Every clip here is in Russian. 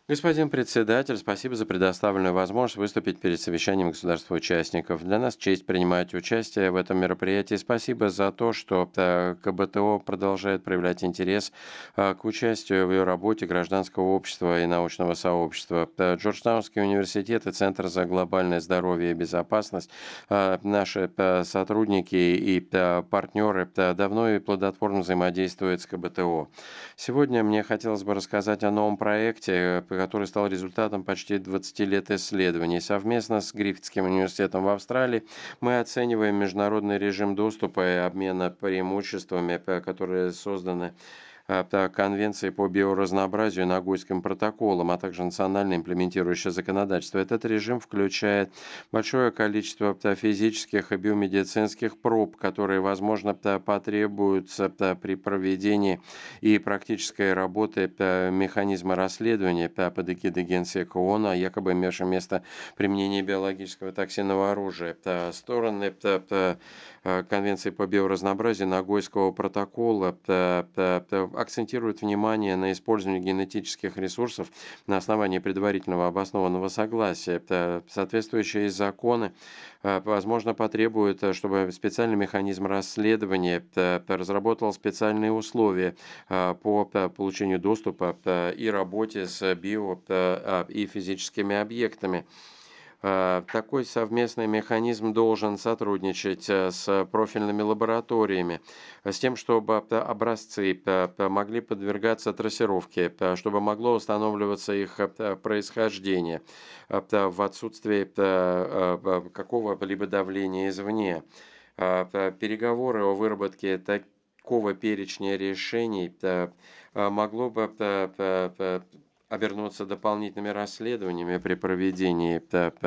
Господин председатель, спасибо за предоставленную возможность выступить перед совещанием государств-участников. Для нас честь принимать участие в этом мероприятии. Спасибо за то, что КБТО продолжает проявлять интерес к участию в ее работе гражданского общества и научного сообщества. Джорджтаунский университет и Центр за глобальное здоровье и безопасность, наши сотрудники и партнеры давно и плодотворно взаимодействуют с КБТО. Сегодня мне хотелось бы рассказать о новом проекте, который стал результатом почти 20 лет исследований. Совместно с Гриффитским университетом в Австралии мы оцениваем международный режим доступа и обмена преимуществами, которые созданы Конвенции по биоразнообразию и Нагойским протоколам, а также национальное имплементирующее законодательство. Этот режим включает большое количество физических и биомедицинских проб, которые, возможно, потребуются при проведении и практической работы механизма расследования под эгидой Генсека ООН о якобы имевшем место применении биологического токсинного оружия. Стороны Конвенции по биоразнообразию Нагойского протокола акцентируют внимание на использовании генетических ресурсов на основании предварительного обоснованного согласия. Соответствующие законы, возможно, потребуют, чтобы специальный механизм расследования разработал специальные условия по получению доступа и работе с и физическими объектами. Такой совместный механизм должен сотрудничать с профильными лабораториями, с тем, чтобы образцы могли подвергаться трассировке, чтобы могло устанавливаться их происхождение в отсутствии какого-либо давления извне. Переговоры о выработке такого перечня решений могло бы обернуться дополнительными расследованиями при проведении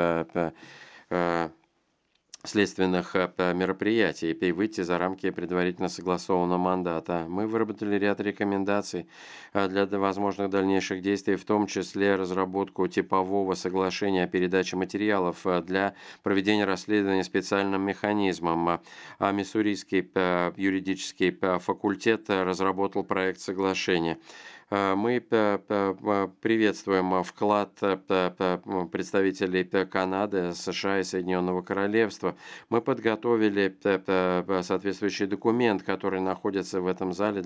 э, следственных мероприятий и выйти за рамки предварительно согласованного мандата. Мы выработали ряд рекомендаций для возможных дальнейших действий, в том числе разработку типового соглашения о передаче материалов для проведения расследования специальным механизмом. А Миссурийский юридический факультет разработал проект соглашения. Мы приветствуем вклад представителей Канады, США и Соединенного Королевства. Мы подготовили соответствующий документ, который находится в этом зале